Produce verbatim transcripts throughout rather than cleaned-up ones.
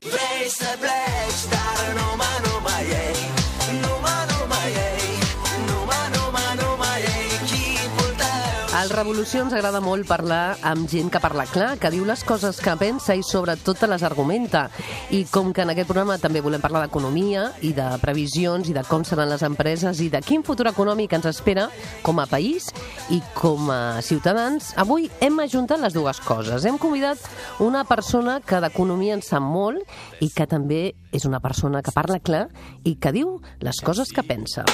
Wees de blij, daar no ma no ma ei, no ma no ma ei, no ma no ma no ma ei, qui porteu? Al Revolució ens agrada molt parlar amb gent que parla clar, que diu les coses que pensa i sobretot te les argumenta. I com que en aquest programa també volem parlar d'economia i de previsions i de com seran les empreses i de quin futur econòmic ens espera com a país i com a ciutadans, avui hem ajuntat les dues coses. Hem convidat una persona que d'economia en sap molt i que també és una persona que parla clar i que diu les coses que pensa.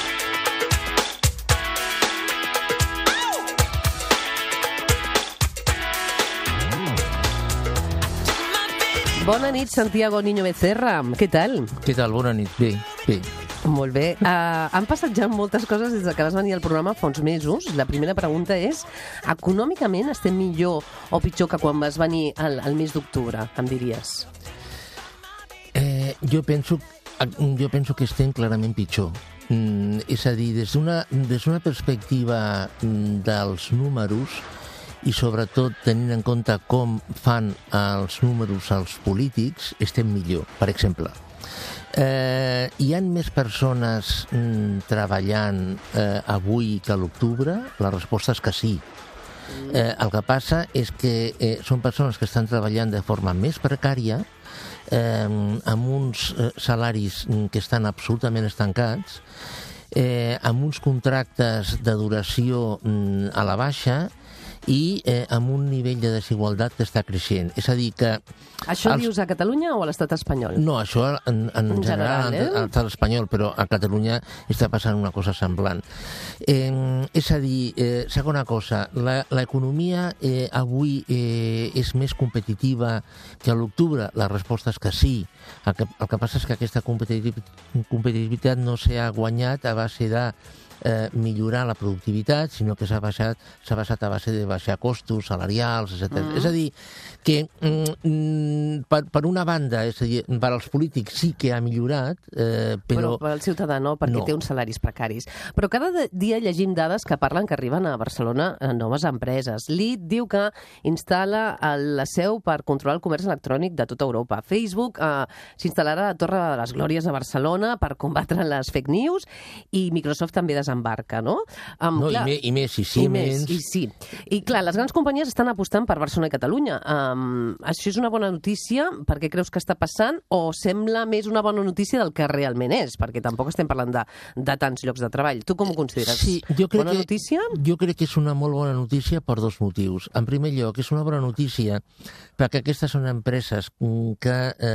Bona nit, Santiago Niño Becerra. Què tal? Què tal? Bona nit. Bé, bé. Molt bé. Uh, han passat ja moltes coses des que vas venir al programa fa uns mesos. La primera pregunta és, econòmicament estem millor o pitjor que quan vas venir al, al mes d'octubre, em diries? Eh, jo, penso, jo penso que estem clarament pitjor. Mm, és a dir, des d'una des d'una perspectiva mm, dels números, i sobretot tenint en compte com fan els números els polítics, estem millor. Per exemple, eh, hi ha més persones mm, treballant eh, avui que a l'octubre? La resposta és que sí. Eh, el que passa és que eh, són persones que estan treballant de forma més precària, eh, amb uns eh, salaris que estan absolutament estancats, eh, amb uns contractes de duració mm, a la baixa, i eh, amb un nivell de desigualtat que està creixent. És a dir que... Això els... dius a Catalunya o a l'estat espanyol? No, això en, en, en general, general eh? a l'estat espanyol, però a Catalunya està passant una cosa semblant. Eh, és a dir, eh, segona cosa, l'economia eh, avui eh, és més competitiva que a l'octubre? La resposta és que sí. El que, el que passa és que aquesta competitivitat no s'ha guanyat a base de Eh, millorar la productivitat, sinó que s'ha basat, s'ha basat a base de baixar costos salarials, etcètera. Mm. És a dir, que mm, per, per una banda, és a dir, per als polítics sí que ha millorat, eh, però... Però per al ciutadà no, perquè no. Té uns salaris precaris. Però cada dia llegim dades que parlen que arriben a Barcelona a noves empreses. L'I T diu que instal·la la seu per controlar el comerç electrònic de tota Europa. Facebook eh, s'instal·larà a la Torre de les Glòries de Barcelona per combatre les fake news i Microsoft també desembarca, no? Um, no, clar, i, me, i més, i Siemens... I, més, i sí. I clar, les grans companyies estan apostant per Barcelona i Catalunya. Um, això és una bona notícia? Per què creus que està passant? O sembla més una bona notícia del que realment és? Perquè tampoc estem parlant de, de tants llocs de treball. Tu com ho consideres? Sí, jo crec bona que, notícia? Jo crec que és una molt bona notícia per dos motius. En primer lloc, és una bona notícia perquè aquestes són empreses que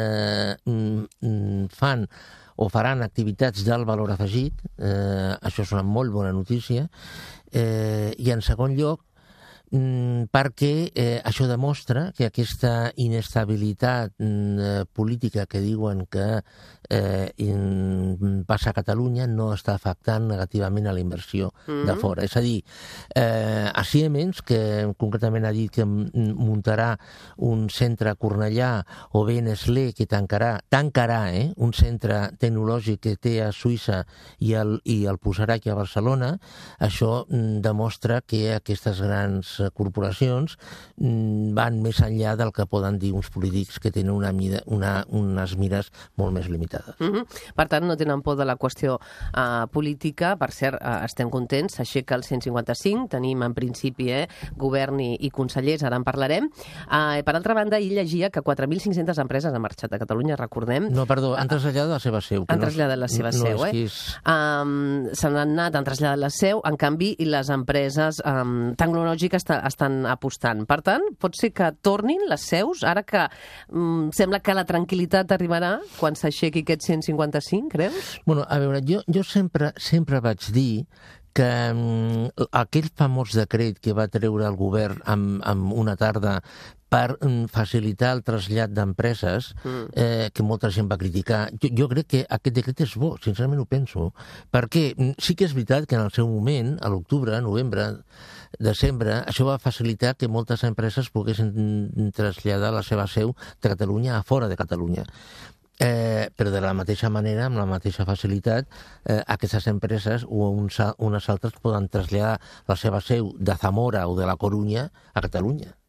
eh, fan o faran activitats d'alt valor afegit, eh, això és una molt bona notícia, eh, i en segon lloc, mm, perquè eh, això demostra que aquesta inestabilitat mm, política que diuen que eh, in, passa a Catalunya no està afectant negativament a la inversió mm-hmm. de fora. És a dir, eh, a Siemens, que concretament ha dit que muntarà un centre a Cornellà, o bé Nestlé, que tancarà, tancarà eh, un centre tecnològic que té a Suïssa i el, i el posarà aquí a Barcelona, això mm, demostra que aquestes grans corporacions mm, van més enllà del que poden dir uns polítics que tenen una mida, una, unes mires molt més limitades. Mm-hmm. Per tant, no tenen por de la qüestió uh, política. Per cert, uh, estem contents, s'aixeca el cent cinquanta-cinc, tenim en principi eh, govern i, i consellers, ara en parlarem. Uh, per altra banda, ell llegia que quatre mil cinc-centes empreses han marxat a Catalunya, recordem. No, perdó, han traslladat la seva seu. Han traslladat la seva no, seu, no eh? És... Um, se n'han anat, han traslladat la seu, en canvi, i les empreses um, tecnològiques estan apostant. Per tant, pot ser que tornin les seus, ara que um, sembla que la tranquil·litat arribarà quan s'aixequi aquest cent cinquanta-cinc, creus? Bueno, a veure, jo, jo sempre, sempre vaig dir que um, aquell famós decret que va treure el govern amb, amb una tarda per um, facilitar el trasllat d'empreses, mm. eh, que molta gent va criticar. Jo, jo crec que aquest decret és bo, sincerament ho penso, perquè sí que és veritat que en el seu moment, a l'octubre, novembre, desembre, això va facilitar que moltes empreses poguessin traslladar la seva seu de Catalunya a fora de Catalunya. Eh, però de la mateixa manera, amb la mateixa facilitat, eh, aquestes empreses o uns, unes altres poden traslladar la seva seu de Zamora o de la Corunya a Catalunya.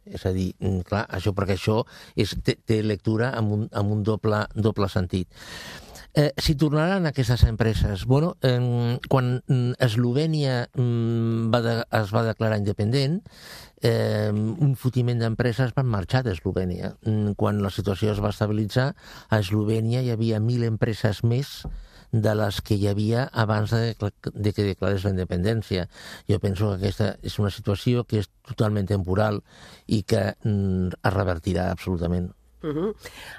És a dir, clar, això, perquè això és, té, té lectura amb un, amb un doble, doble sentit. Eh, si tornaran aquestes empreses, bueno, eh, quan Eslovènia mm, va de, es va declarar independent, eh, un fotiment d'empreses van marxar d'Eslovènia. Mm, quan la situació es va estabilitzar, a Eslovènia hi havia mil empreses més de les que hi havia abans de, de que declarés la independència. Jo penso que aquesta és una situació que és totalment temporal i que mm, es revertirà absolutament. Uh -huh.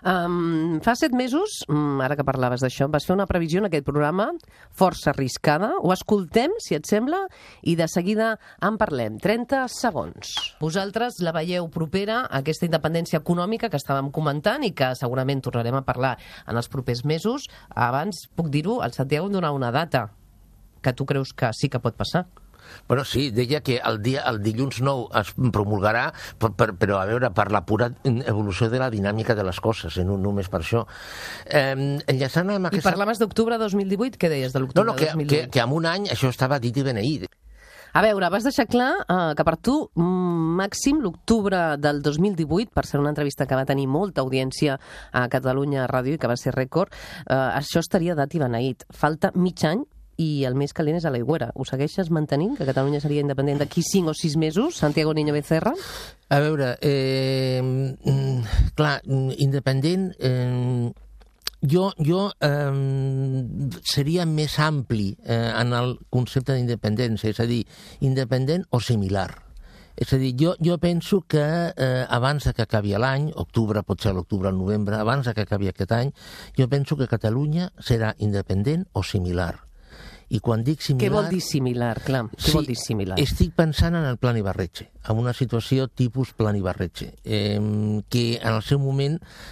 um, fa set mesos, um, ara que parlaves d'això, vas fer una previsió en aquest programa força arriscada. Ho escoltem, si et sembla, i de seguida en parlem. trenta segons. Vosaltres la veieu propera, aquesta independència econòmica que estàvem comentant i que segurament tornarem a parlar en els propers mesos. Abans, puc dir-ho, el Santiago em donava una data que tu creus que sí que pot passar. Bueno, sí, deia que el, dia, el dilluns nou es promulgarà, per, per, però a veure, per la pura evolució de la dinàmica de les coses, eh, no només per això. Eh, enllaçant amb aquesta... I parlaves d'octubre de dos mil divuit? Què deies de l'octubre no, no, de dos mil divuit? Que, que, que en un any això estava dit i beneït. A veure, vas deixar clar eh, que per tu, màxim, l'octubre del dos mil divuit, per ser una entrevista que va tenir molta audiència a Catalunya Ràdio i que va ser rècord, eh, això estaria dat i beneït. Falta mig any i el més calent és a l'aigüera. Ho segueixes mantenint, que Catalunya seria independent d'aquí cinc o sis mesos? Santiago Niño Becerra? A veure, eh, clar, independent... Eh, jo jo eh, seria més ampli eh, en el concepte d'independència, és a dir, independent o similar. És a dir, jo, jo penso que eh, abans que acabi l'any, octubre, pot ser l'octubre, el novembre, abans que acabi aquest any, jo penso que Catalunya serà independent o similar. I quan dic similar... Què vol dir similar, clar? Què sí, vol dir similar? Estic pensant en el Plan Ibarretxe, en una situació tipus Plan Ibarretxe, eh, que en el seu moment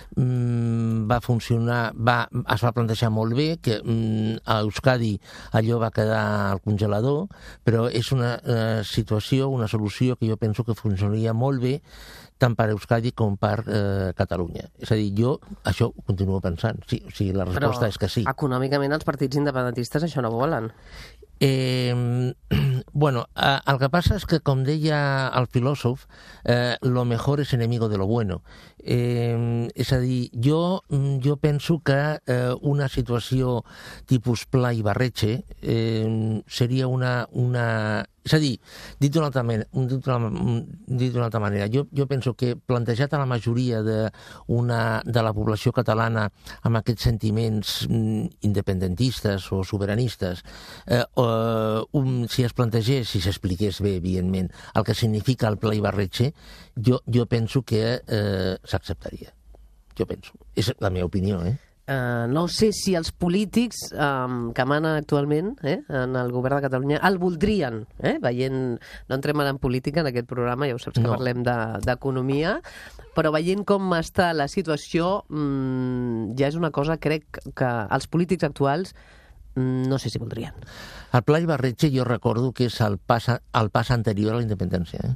mm, va funcionar, va, es va plantejar molt bé, que mm, a Euskadi allò va quedar al congelador, però és una eh, situació, una solució que jo penso que funcionaria molt bé tant per Euskadi com per eh, Catalunya. És a dir, jo això ho continuo pensant. Sí, o sigui, la resposta però, és que sí. Econòmicament els partits independentistes això no volen. Eh, bueno, eh, el que passa és que, com deia el filòsof, eh, lo mejor es enemigo de lo bueno. Eh, és a dir, jo, jo penso que eh, una situació tipus Pla Ibarretxe eh, seria una, una... És a dir, dit d'una altra manera, dit d'una altra manera jo, jo penso que plantejat a la majoria de, una, de la població catalana amb aquests sentiments independentistes o sobiranistes, eh, eh, un, si es plantegés, si s'expliqués bé, evidentment, el que significa el Pla Ibarretxe, jo, jo penso que eh, s'acceptaria. Jo penso. És la meva opinió, eh? Uh, no sé si els polítics um, que manen actualment eh, en el govern de Catalunya el voldrien, eh, veient, no entrem en política en aquest programa, ja ho saps que no. Parlem d'economia, de, però veient com està la situació, um, ja és una cosa, crec, que els polítics actuals um, no sé si voldrien. El Pla Ibarretxe jo recordo que és el pas, el pas anterior a la independència, eh?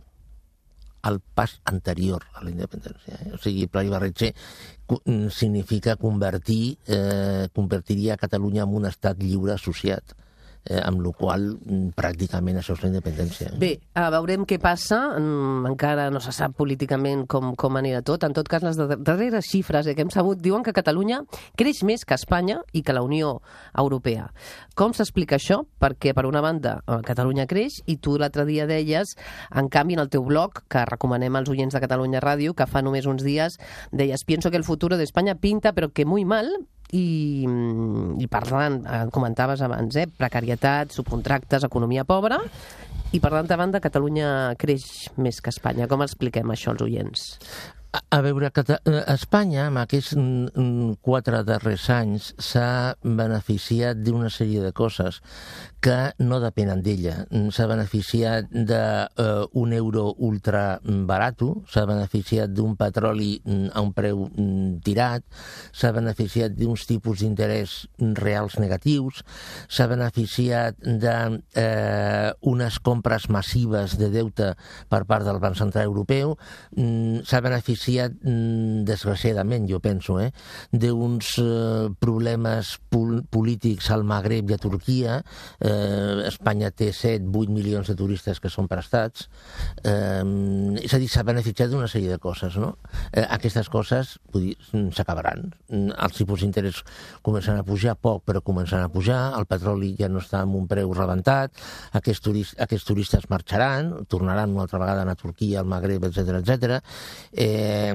El pas anterior a la independència. Eh? O sigui, el Pla Ibarretxe significa convertir, eh, convertiria Catalunya en un estat lliure associat, eh, amb la qual pràcticament això és la independència. Eh? Bé, uh, veurem què passa, mm, encara no se sap políticament com, com anirà tot. En tot cas, les darreres xifres eh, que hem sabut diuen que Catalunya creix més que Espanya i que la Unió Europea. Com s'explica això? Perquè, per una banda, Catalunya creix i tu l'altre dia deies, en canvi, en el teu blog, que recomanem als oients de Catalunya Ràdio, que fa només uns dies, deies, pienso que el futuro de España pinta, pero que muy mal, i, i parlant, comentaves abans, eh, precarietat, subcontractes, economia pobra, i per l'altra banda, Catalunya creix més que Espanya. Com expliquem això als oients? A, a veure, Espanya, amb aquests quatre darrers anys, s'ha beneficiat d'una sèrie de coses que no depenen d'ella. S'ha beneficiat d'un euro ultra barat, s'ha beneficiat d'un petroli a un preu tirat, s'ha beneficiat d'uns tipus d'interès reals negatius, s'ha beneficiat d'unes compres massives de deute per part del Banc Central Europeu, s'ha beneficiat beneficiat, desgraciadament, jo penso, eh, d'uns eh, problemes pol polítics al Magreb i a Turquia. Eh, Espanya té set vuit milions de turistes que són prestats. Eh, és a dir, s'ha beneficiat d'una sèrie de coses, no? Eh, aquestes coses s'acabaran. Els tipus d'interès començaran a pujar poc, però començaran a pujar. El petroli ja no està en un preu rebentat. Aquests, turis, aquests turistes marxaran, tornaran una altra vegada a Turquia, al Magreb, etcètera, etcètera. Eh,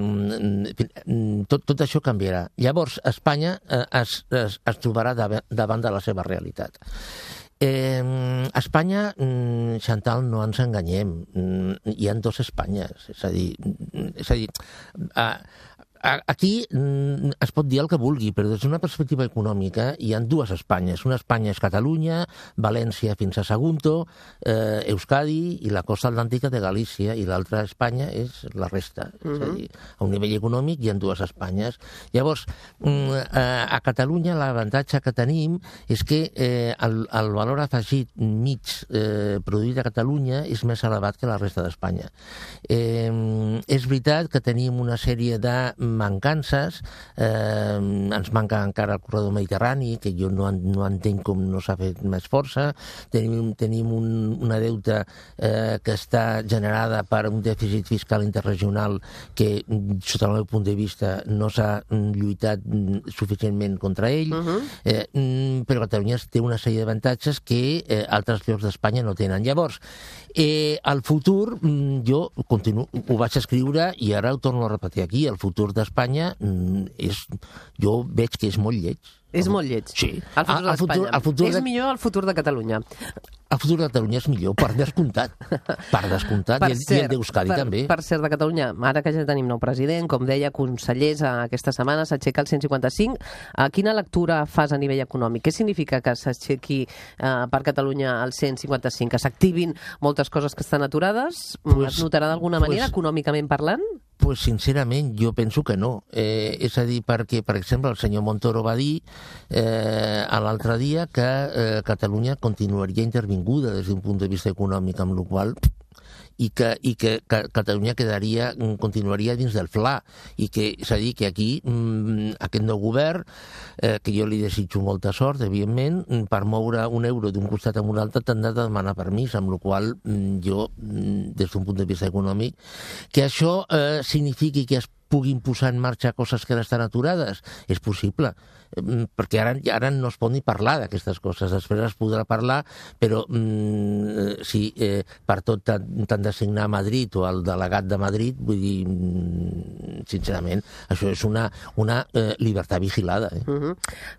tot, tot això canviarà. Llavors, Espanya eh, es, es, es trobarà davant de la seva realitat. Eh, a Espanya, Chantal, no ens enganyem, hi ha dos Espanyes, és a dir, és a dir a, aquí es pot dir el que vulgui, però des d'una perspectiva econòmica hi ha dues Espanyes. Una Espanya és Catalunya, València fins a Sagunto, eh, Euskadi i la costa atlàntica de Galícia, i l'altra Espanya és la resta. Uh-huh. És a dir, a un nivell econòmic hi ha dues Espanyes. Llavors, a Catalunya l'avantatge que tenim és que eh, el, el valor afegit mig eh, produït a Catalunya és més elevat que la resta d'Espanya. Eh, és veritat que tenim una sèrie de mancances, eh, ens manca encara el corredor mediterrani, que jo no, no entenc com no s'ha fet més força. Tenim, tenim un, una deuta eh, que està generada per un dèficit fiscal interregional que, sota el meu punt de vista, no s'ha lluitat suficientment contra ell. Uh-huh. eh, però Catalunya té una sèrie d'avantatges que eh, altres llocs d'Espanya no tenen. Llavors, eh, el futur, jo continuo, ho vaig escriure i ara ho torno a repetir aquí, el futur d'Espanya és, jo veig que és molt lleig. És molt lleig. Sí. El futur d'Espanya. És de... millor el futur de Catalunya. El futur de Catalunya és millor, per descomptat. Per descomptat, per i, cert, i el d'Euskadi també. Per cert, de Catalunya, ara que ja tenim nou president, com deia, consellers, aquesta setmana s'aixeca el cent cinquanta-cinc. Quina lectura fas a nivell econòmic? Què significa que s'aixequi eh, per Catalunya el cent cinquanta-cinc? Que s'activin moltes coses que estan aturades? Pues, es notarà d'alguna pues, manera, econòmicament parlant? Pues, sincerament, jo penso que no. Eh, és a dir, perquè, per exemple, el senyor Montoro va dir eh, l'altre dia que eh, Catalunya continuaria intervinguda des d'un punt de vista econòmic, amb la qual cosa i que, i que, que Catalunya quedaria, continuaria dins del Fla, i que, és a dir, que aquí mmm, aquest nou govern, eh, que jo li desitjo molta sort, evidentment, per moure un euro d'un costat a un altre t'han de demanar permís, amb la qual cosa jo, des d'un punt de vista econòmic, que això eh, signifiqui que es puguin posar en marxa coses que estan aturades, és possible, perquè ara, ara no es pot ni parlar d'aquestes coses, després es podrà parlar, però mm, si eh, per tot t'han de signar a Madrid o el delegat de Madrid, vull dir, mm, sincerament, això és una, una eh, llibertat vigilada. Eh? Uh-huh.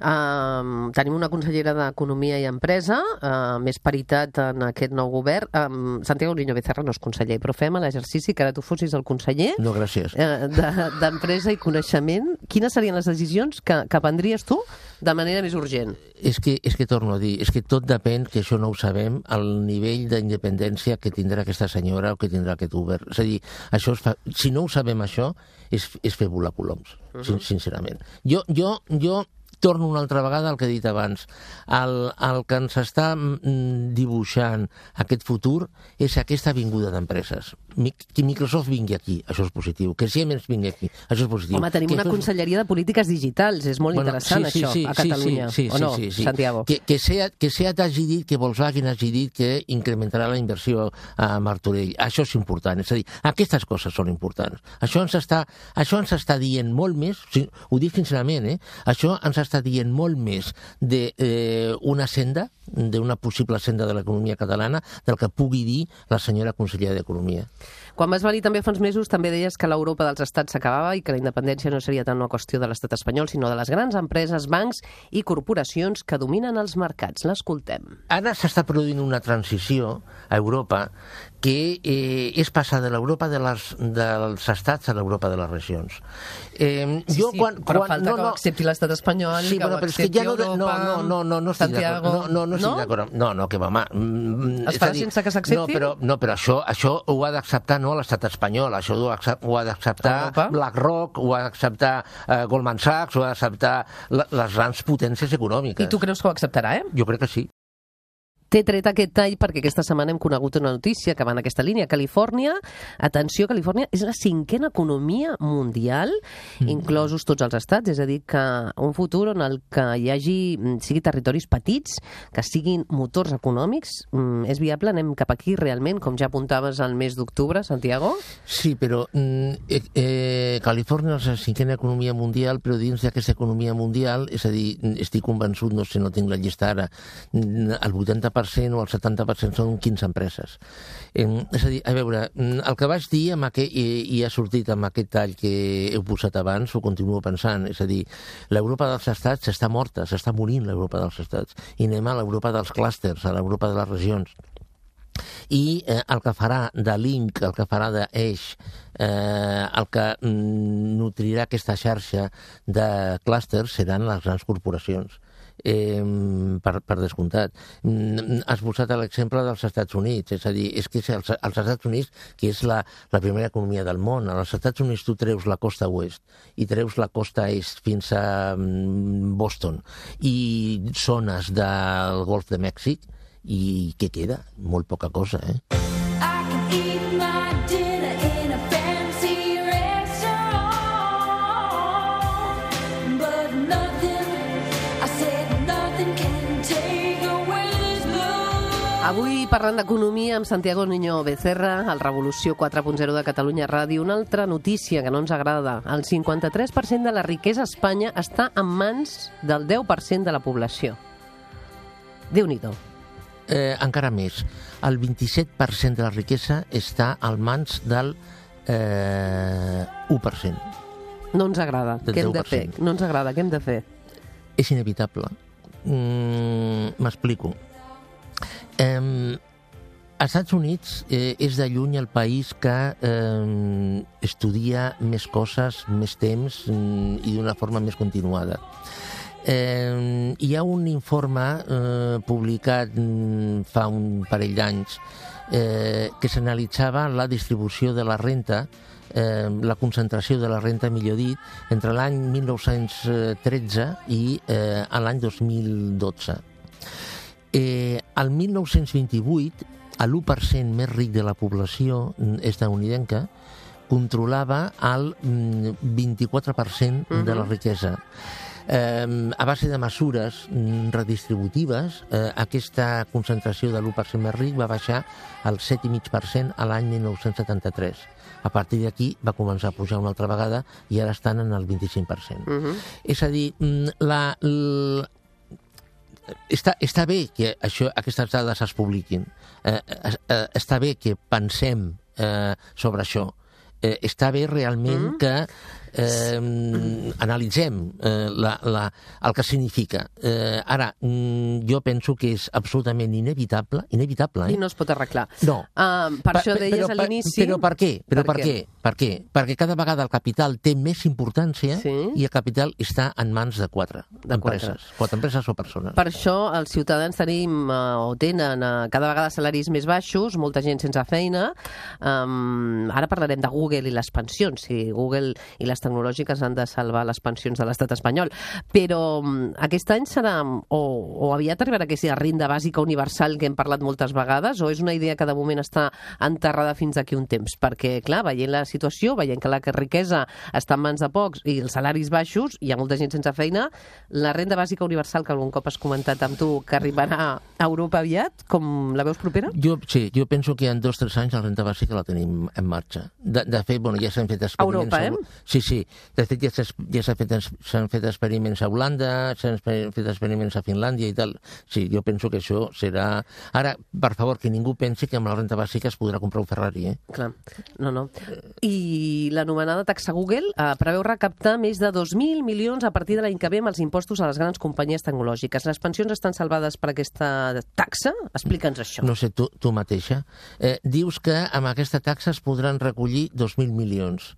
uh, tenim una consellera d'Economia i Empresa, uh, més paritat en aquest nou govern. Um, Santiago Niño Becerra no és conseller, però fem l'exercici que ara tu fossis el conseller. No, gràcies. Uh, de, d'Empresa i Coneixement. Quines serien les decisions que, que prendries tu de manera més urgent? És que, és que torno a dir, és que tot depèn, que això no ho sabem, el nivell d'independència que tindrà aquesta senyora o que tindrà aquest govern. És a dir, això es fa, si no ho sabem això, és, és fer volar coloms, uh-huh. sincerament. Jo, jo, jo torno una altra vegada al que he dit abans. El, el que ens està mm, dibuixant aquest futur és aquesta vinguda d'empreses. Que Microsoft vingui aquí, això és positiu. Que Siemens vingui aquí, això és positiu. Home, tenim que una conselleria de polítiques digitals, és molt bueno, interessant sí, sí, això, sí, a Catalunya, sí, sí, o no, sí, sí, sí. Santiago? Que, que, Seat, que Seat hagi dit, que Volkswagen hagi dit que incrementarà la inversió a Martorell. Això és important, és a dir, aquestes coses són importants. Això ens està, això ens està dient molt més, ho dic sincerament, eh? Això ens està dient molt més d'una eh, senda, d'una possible senda de l'economia catalana, del que pugui dir la senyora consellera d'Economia. Quan vas venir també fa uns mesos també deies que l'Europa dels estats s'acabava i que la independència no seria tant una qüestió de l'estat espanyol, sinó de les grans empreses, bancs i corporacions que dominen els mercats. L'escoltem. Ara s'està produint una transició a Europa que eh, és passar de l'Europa de les, dels estats a l'Europa de les regions. Eh, sí, jo, sí, quan, però quan, falta no, que no, ho accepti l'estat espanyol, sí, que bueno, ho però accepti és que ja no, Europa, no, no, no, no estic Santiago... No, no, no estic no? d'acord. No, no, que va, home... Es farà sense que s'accepti? No, però, no, però això, això ho ha d'acceptar no l'estat espanyol, això ho ha, ho ha d'acceptar BlackRock, ho ha d'acceptar uh, Goldman Sachs, ho ha d'acceptar les grans potències econòmiques. I tu creus que ho acceptarà, eh? Jo crec que sí. T'he tret aquest tall perquè aquesta setmana hem conegut una notícia que va en aquesta línia. Califòrnia, atenció, Califòrnia és la cinquena economia mundial, mm. inclosos tots els estats, és a dir, que un futur on el que hi hagi, sigui territoris petits, que siguin motors econòmics, és viable? Anem cap aquí realment, com ja apuntaves al mes d'octubre, Santiago? Sí, però eh, eh, Califòrnia és la cinquena economia mundial, però dins d'aquesta economia mundial, és a dir, estic convençut, no sé, no tinc la llista ara, el vuitanta per cent o el setanta per cent són quinze empreses. Eh, és a dir, a veure, el que vaig dir amb aquest, i, i ha sortit amb aquest tall que heu posat abans, ho continuo pensant, és a dir, l'Europa dels estats està morta, s'està morint l'Europa dels estats, i anem a l'Europa dels clústers, a l'Europa de les regions. I eh, el que farà de link, el que farà d'eix, eh, el que mm, nutrirà aquesta xarxa de clústers seran les grans corporacions. Eh, per, per descomptat. Mm, has posat l'exemple dels Estats Units, és a dir, és que els, els Estats Units, que és la, la primera economia del món, als Estats Units tu treus la costa oest i treus la costa est fins a mm, Boston i zones del Golf de Mèxic, i què queda? Molt poca cosa, eh? I can eat my dinner in a fancy restaurant, but nothing, I said nothing can take away this love. Avui parlant d'economia amb Santiago Niño Becerra, al Revolució quatre punt zero de Catalunya Ràdio. Una altra notícia que no ens agrada. El cinquanta-tres per cent de la riquesa a Espanya està en mans del deu per cent de la població. Déu-n'hi-do. Eh, encara més, el vint-i-set per cent de la riquesa està al mans del eh, u per cent. No ens agrada. Del Què hem de fer? deu per cent. No ens agrada. Què hem de fer? És inevitable. Mm, m'explico. Eh, als Estats Units eh, és de lluny el país que eh, estudia més coses, més temps mm, i d'una forma més continuada. Eh, hi ha un informe eh, publicat mm, fa un parell d'anys eh, que s'analitzava la distribució de la renta, eh, la concentració de la renta, millor dit, entre l'any mil nou-cents tretze i eh, l'any dos mil dotze. Eh, el mil nou-cents vint-i-vuit, l'u per cent més ric de la població estatunidenca controlava el vint-i-quatre per cent de la riquesa. Eh, a base de mesures redistributives, eh, aquesta concentració de l'u per cent més ric va baixar al set coma cinc per cent a l'any mil nou-cents setanta-tres. A partir d'aquí va començar a pujar una altra vegada i ara estan en el vint-i-cinc per cent. Uh-huh. És a dir, la, la, està, està bé que això, aquestes dades es publiquin. Eh, eh, està bé que pensem eh, sobre això. Eh, està bé realment mm. que eh, analitzem eh, la, la, el que significa. Eh, ara, mm, jo penso que és absolutament inevitable, inevitable, eh? I no es pot arreglar. No. Uh, per pa, això deies però, a l'inici... Però per què? Però per, per què? què? Per què? Perquè cada vegada el capital té més importància sí. i el capital està en mans de quatre de empreses. Quatre. quatre empreses o persones. Per això els ciutadans tenim uh, o tenen uh, cada vegada salaris més baixos, molta gent sense feina. Um, ara parlarem de Google i les pensions, si Google i les tecnològiques han de salvar les pensions de l'estat espanyol. Però um, aquest any serà, o, o aviat arribarà aquesta renda bàsica universal que hem parlat moltes vegades, o és una idea que de moment està enterrada fins d'aquí un temps? Perquè, clar, veient la situació, veient que la riquesa està en mans de pocs i els salaris baixos, hi ha molta gent sense feina, la renda bàsica universal, que algun cop has comentat amb tu, que arribarà a Europa aviat, com la veus propera? Jo, sí, jo penso que en dos o tres anys la renda bàsica la tenim en marxa. De, de fet, bueno, ja s'han fet experiments... Europa, eh? Sí, sí. De fet, ja s'han ja fet, fet experiments a Holanda, s'han fet experiments a Finlàndia i tal. Sí, jo penso que això serà... Ara, per favor, que ningú pensi que amb la renda bàsica es podrà comprar un Ferrari, eh? Clar, no, no. I l'anomenada taxa Google eh, preveu recaptar més de dos mil milions a partir de l'any que ve amb els impostos a les grans companyies tecnològiques. Les pensions estan salvades per aquesta taxa? Explica'ns això. No sé, tu, tu mateixa. Eh, dius que amb aquesta taxa es podran recollir dos mil milions.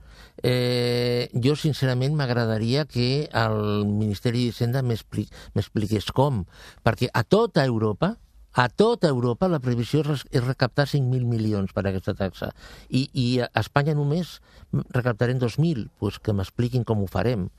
Eh, jo, sincerament, m'agradaria que el Ministeri d'Hisenda m'expliqués com, perquè a tota Europa A tota Europa la previsió és recaptar cinc mil milions per aquesta taxa. I, i a Espanya només recaptarem dos mil, doncs que m'expliquin com ho farem.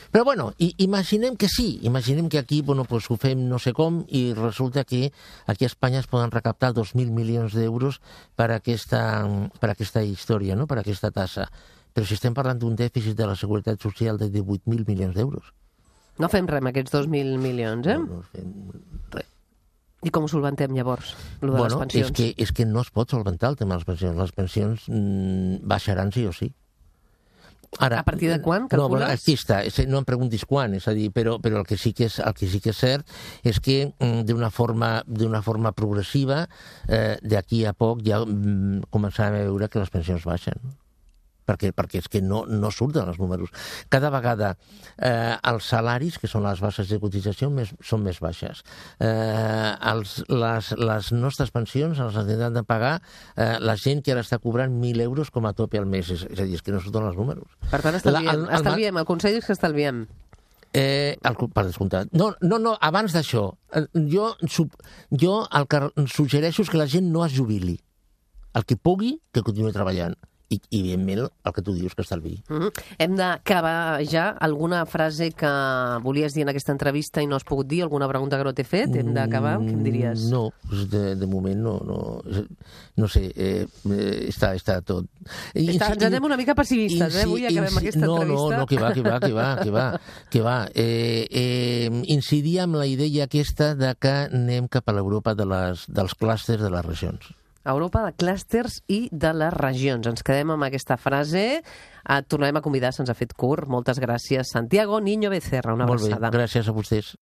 Però bueno, i, imaginem que sí, imaginem que aquí bueno, pues, ho fem no sé com i resulta que aquí a Espanya es poden recaptar dos mil milions d'euros per aquesta, per aquesta història, no? Per aquesta tassa. Però si estem parlant d'un dèficit de la Seguretat Social de divuit mil milions d'euros. No fem res amb aquests dos mil milions, eh? No, no fem res. I com ho solventem llavors, el de bueno, les pensions? És que, és que no es pot solventar el tema de les pensions. Les pensions mm, baixaran sí o sí. Ara, A partir de quan, no, bueno, calcules? aquí està, és, no em preguntis quan, és a dir, però, però el, que sí que és, el que sí que és cert és que mm, d'una forma, d'una forma progressiva, eh, d'aquí a poc ja mm, començarem a veure que les pensions baixen. Perquè, perquè és que no, no surten els números. Cada vegada eh, els salaris, que són les bases de cotització, més, són més baixes. Eh, els, les, les nostres pensions els tindran de pagar eh, la gent que ara està cobrant mil euros com a tope al mes. És, és a dir, és que no surten els números. Per tant, estalviem. La- el- el- estalviem. El consell és que estalviem. Eh, el, per descomptat. No, no, no, abans d'això, eh, jo, sub- jo el que suggereixo és que la gent no es jubili. El que pugui, que continuï treballant. I, i evidentment, el que tu dius, que estalviï. Mm -hmm. Hem d'acabar ja. Alguna frase que volies dir en aquesta entrevista i no has pogut dir? Alguna pregunta que no t'he fet? Hem d'acabar? Què em diries? No, de, de moment no. No, no sé, eh, eh, està, està tot. I, Està, ens anem una mica pessimistes, eh? Avui acabem inci- aquesta no, entrevista. No, no, que va, que va, que va, que va, que va. Eh, eh, incidir amb la idea aquesta de que anem cap a l'Europa de les, dels clústers de les regions. Europa de clústers i de les regions. Ens quedem amb aquesta frase. Et tornarem a convidar, se'ns ha fet curt. Moltes gràcies, Santiago Niño Becerra. Una Molt bé, abraçada. gràcies a vostès.